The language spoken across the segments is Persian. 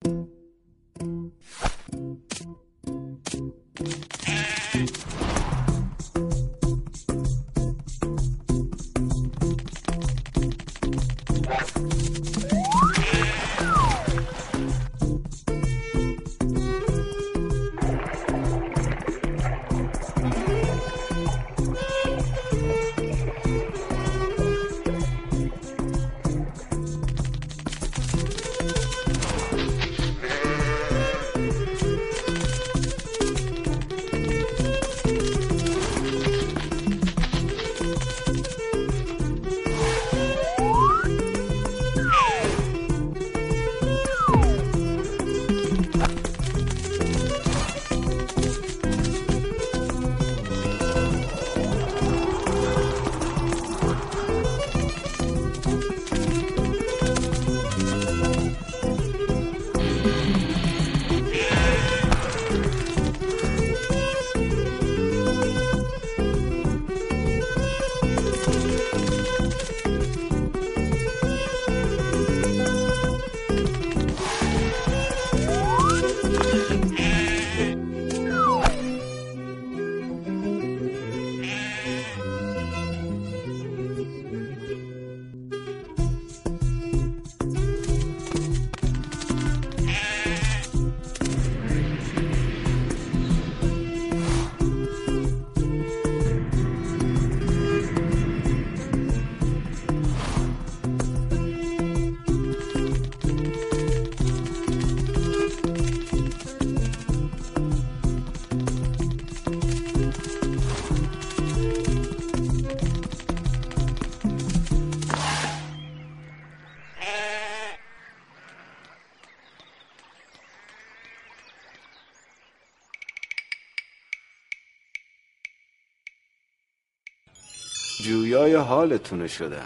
جویای حالتونه شدم.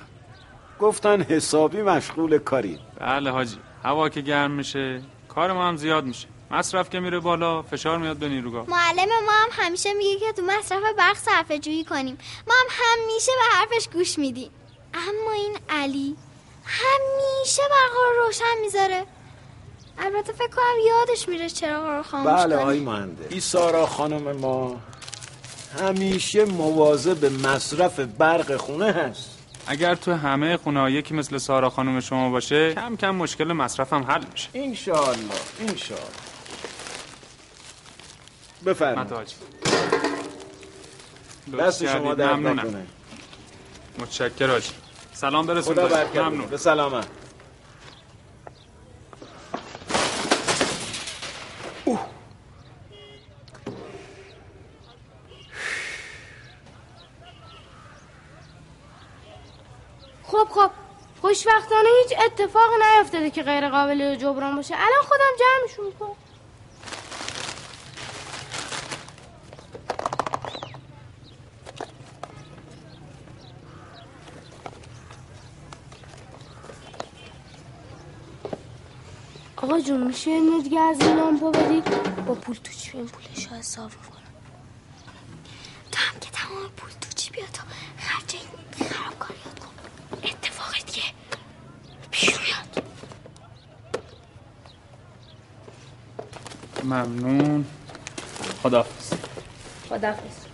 گفتن حسابی مشغول کاری. بله حاجی، هوا که گرم میشه کار ما هم زیاد میشه، مصرف که میره بالا فشار میاد به نیروگاه. معلم ما هم همیشه میگه که تو مصرف برق صرفه جویی کنیم. ما هم همیشه به حرفش گوش میدیم. اما این علی همیشه برق رو روشن میذاره. البته فکر کنم یادش میره چراغ رو خاموش کنه. بله آقای مهندس، این سارا خانم ما همیشه مواظب به مصرف برق خونه هست. اگر تو همه خونه‌ها یکی مثل سارا خانم شما باشه کم کم مشکل مصرفم حل میشه. انشالله انشالله. بفرمایید. دست شما درد نکنه. متشکرم حاجی. سلام برسون. خدا برکت. ممنون. به سلامت. خب خوشبختانه هیچ اتفاق نیفتاده که غیر قابل جبران باشه. الان خودم جمعشون میکنم. آقا جون میشه یه دیگه از این لامپو بدی؟ با پول تو چی این پولش رو حساب کنم. تو هم که تمام پول تو چی بیا تا خرج این خرابکاریات کن. اتفاق دیگه پیش میاد. ممنون. خداحافظ. خداحافظ.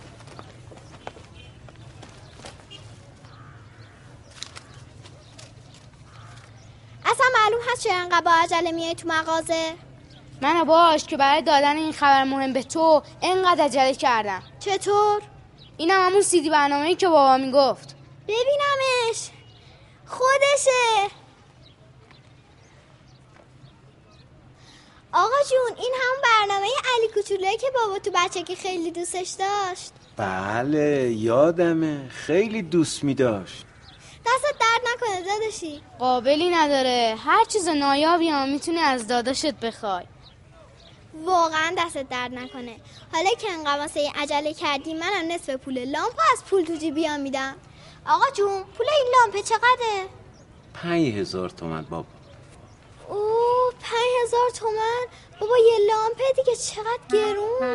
اصلا معلوم هست چرا انقدر با عجله میای تو مغازه؟ منو باش که برای دادن این خبر مهم به تو انقدر عجله کردم. چطور؟ اینم همون CD برنامه‌ای که بابا میگفت. ببینمش. خودشه. آقا جون این همون برنامه علی کوچولوئه که بابا تو بچگی خیلی دوستش داشت. بله یادمه، خیلی دوست می داشت. دستت درد نکنه داداشی. قابلی نداره، هر چیز نایابی هم میتونی از داداشت بخوای. واقعا دستت درد نکنه. حالا که انقدر واسه عجله کردی منم نصف پول لامپ از پول تو جیبیام میدم. آقا جون پول این لامپ چقدره؟ 5000 تومان بابا. اوه 5000 تومان بابا، یه لامپ دیگه چقدر گرون.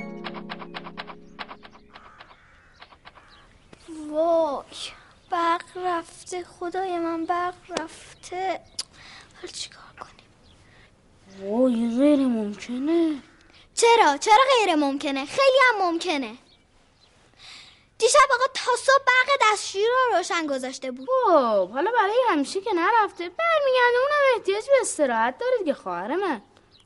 وای برق رفته، خدای من برق رفته. حالا چیکار کنیم؟ وای غیر ممکنه. چرا غیر ممکنه؟ خیلی هم ممکنه. دیشب آقا تا صبح برق دستشویی رو روشن گذاشته بود. خب حالا برای همیشه که نرفته برمیگرده، اونم احتیاج به استراحت داره دیگه خواهر من.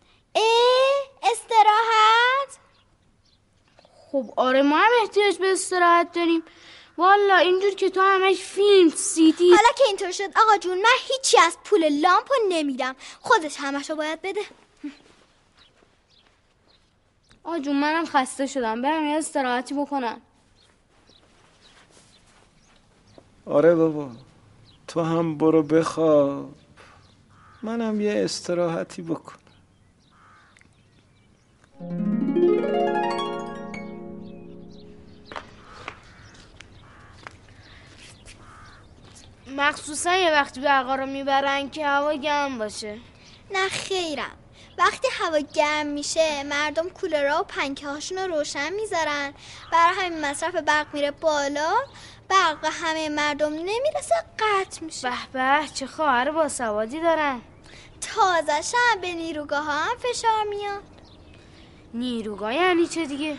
استراحت؟ خب آره ما هم احتیاج به استراحت داریم والا. اینجور که تو همش فیلم سیدی. حالا که اینطور شد آقا جون، من هیچی از پول لامپو نمیدم، خودش همشو باید بده. آقا جون منم خسته شدم، برم یه استراحتی بکنم. آره بابا، تو هم برو بخواب، منم یه استراحتی بکنم. مخصوصا یه وقتی برقا رو میبرن که هوا گرم باشه. نه خیرم، وقتی هوا گرم میشه مردم کولرها و پنکه هاشون رو روشن میذارن، برای همین مصرف برق میره بالا، برق همه مردم نمیرسه، قطع میشه. به به چه خواهر باسوادی دارن. تازه هم به نیروگاه ها هم فشار میاد. نیروگاه یعنی چه دیگه؟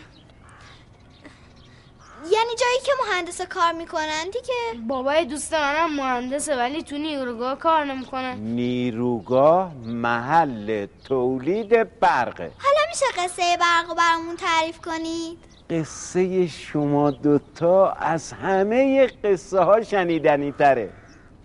یعنی جایی که مهندسا کار میکنن دیگه. بابای دوست منم مهندسه ولی تو نیروگاه کار نمیکنه. نیروگاه محل تولید برقه. حالا میشه قصه برق رو برامون تعریف کنید؟ قصه شما دوتا از همه قصه ها شنیدنی تره.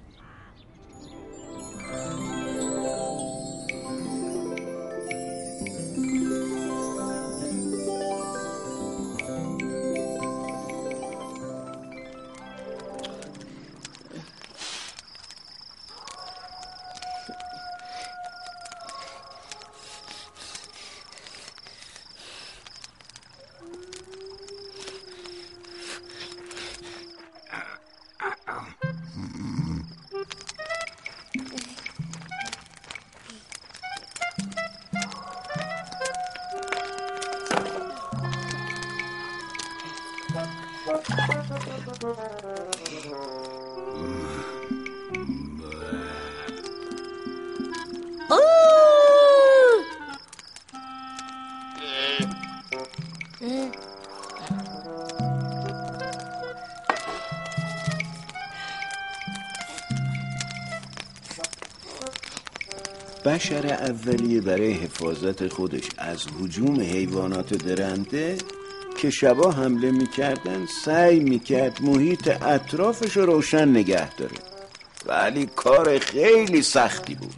بشر اولیه برای حفاظت خودش از هجوم حیوانات درنده که شبا حمله میکردن سعی میکرد محیط اطرافش رو روشن نگه داره، ولی کار خیلی سختی بود.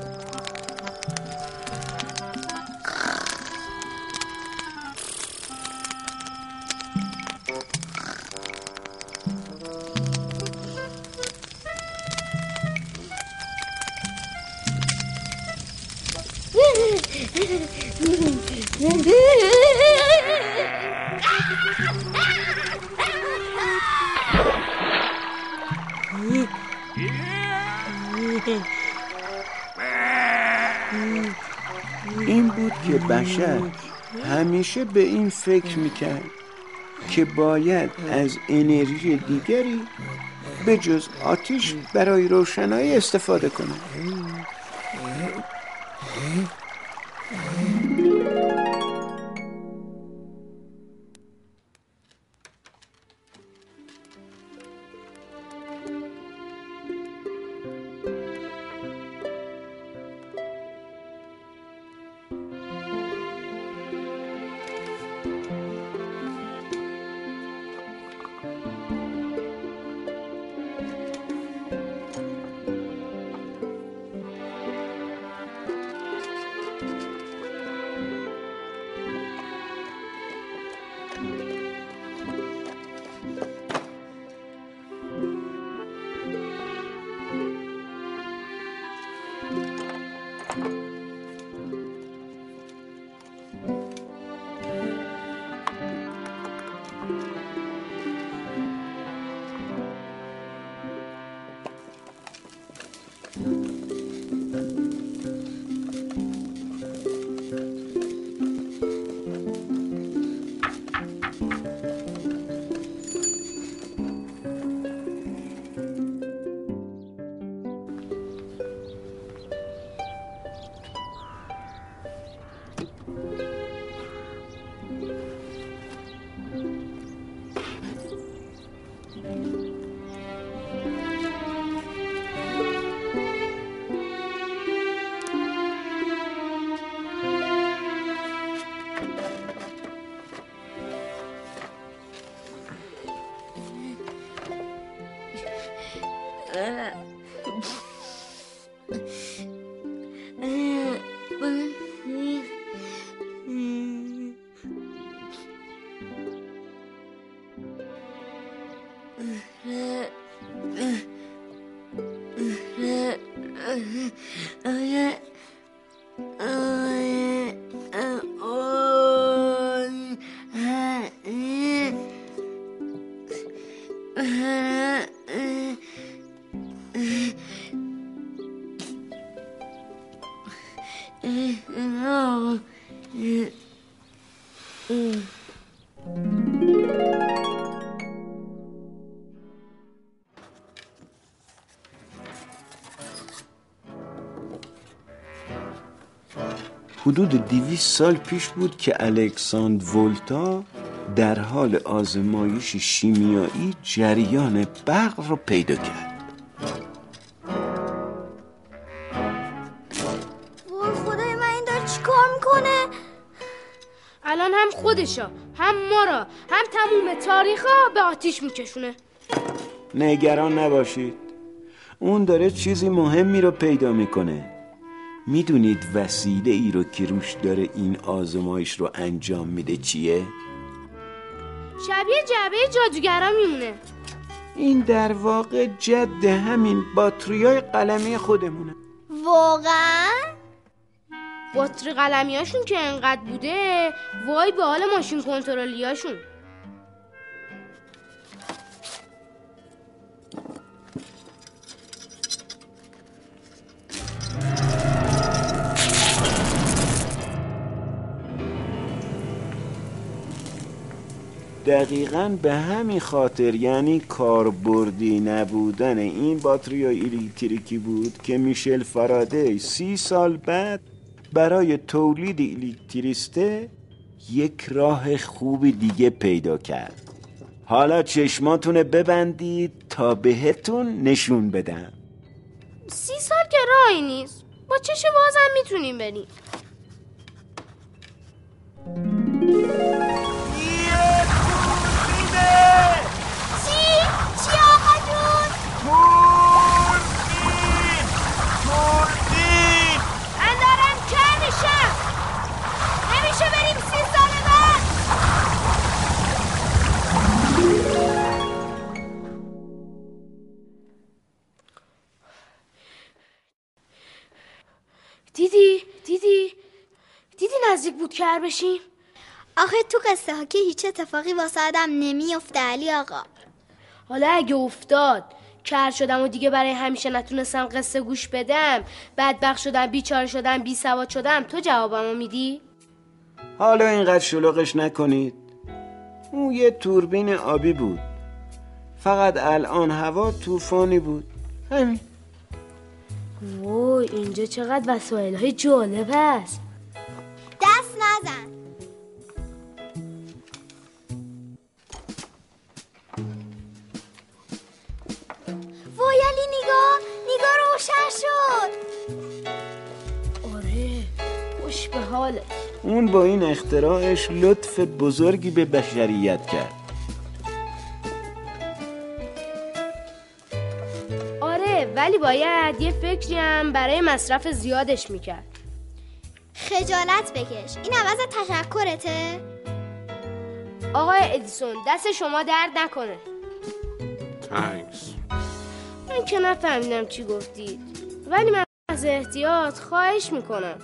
این بود که بشر همیشه به این فکر میکرد که باید از انرژی دیگری به جز آتش برای روشنایی استفاده کنه. حدود 200 سال پیش بود که الکساندر ولتا در حال آزمایش شیمیایی جریان برق رو پیدا کرد. وای خدای من، این داره چی کار میکنه؟ الان هم خودشا هم ما را هم تموم تاریخا به آتیش میکشونه. نگران نباشید، اون داره چیزی مهمی رو پیدا میکنه. میدونید وسیله ای رو که روش داره این آزمایش رو انجام میده چیه؟ شبیه جعبه جادوگرا میمونه. این در واقع جد همین باتریای قلمی خودمونه. واقعا؟ باتری قلمیاشون که انقدر بوده، وای به حال ماشین کنترلیاشون. دقیقاً به همین خاطر، یعنی کاربردی نبودن این باتری الکتریکی بود که میشل فارادی 30 سال بعد برای تولید الکتریسته یک راه خوب دیگه پیدا کرد. حالا چشماتونه ببندید تا بهتون نشون بدم. 30 سال که راهی نیست، با چش بازم میتونیم بریم. چی آقا جون؟ توربین! من دارم کر میشم. نمیشه بریم 30 سال بعد. دیدی نزدیک بود کر بشیم. آخه تو قصه ها که هیچ اتفاقی واسه آدم نمیفته علی آقا. حالا اگه افتاد کر شدم و دیگه برای همیشه نتونستم قصه گوش بدم، بدبخت شدم، بیچاره شدم، بی سواد شدم، تو جوابمو میدی؟ حالا اینقدر شلوغش نکنید. اون یه توربین آبی بود، فقط الان هوا طوفانی بود، همین. وای اینجا چقدر وسایل‌های جالب هست. دست نزن. وای علی نگاه روشن شد. آره خوش به حالت. اون با این اختراعش لطف بزرگی به بشریت کرد. آره ولی باید یه فکری هم برای مصرف زیادش میکرد. خجالت بکش، این عوض تشکرته؟ آقای ادیسون دست شما درد نکنه. تانکس. من که نفهمیدم چی گفتید، ولی من از احتیاط خواهش میکنم.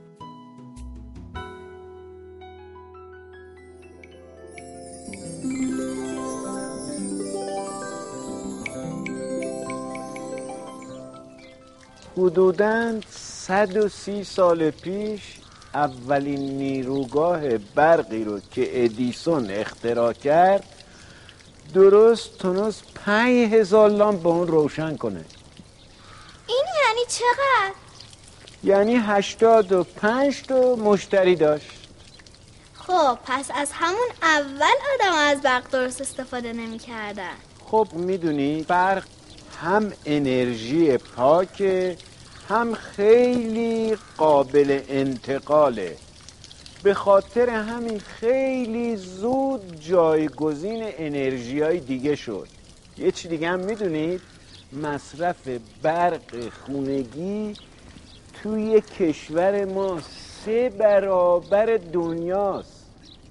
حدوداً 130 سال پیش اولین نیروگاه برقی رو که ادیسون اختراع کرد درست تونست 5000 لامپ با اون روشن کنه. این یعنی چقدر؟ یعنی 85 تا مشتری داشت. خب پس از همون اول آدم از برق درست استفاده نمی کردن. خب میدونی برق هم انرژی پاکه، هم خیلی قابل انتقاله. به خاطر همین خیلی زود جایگزین انرژی‌های دیگه شد. یه چی دیگه هم میدونید؟ مصرف برق خونگی توی کشور ما 3 برابر دنیاست.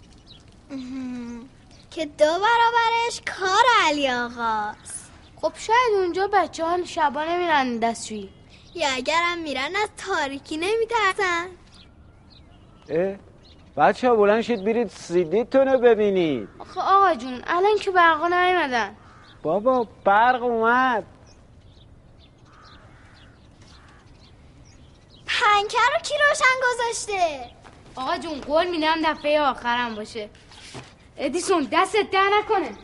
که 2 برابرش کار علی آقاست. خب شاید اونجا بچه ها شبا نمیرن دستشویی، یا اگرم میرن از تاریکی نمیترسن. بچه ها بلند شید برید سیدیتونو ببینید. آخه آقا جون الان که برقا نیومدن. بابا برق اومد. پنکه رو کی روشن گذاشته؟ آقا جون قول میدم دفعه آخرم باشه. ادیسون دستت در نکنه.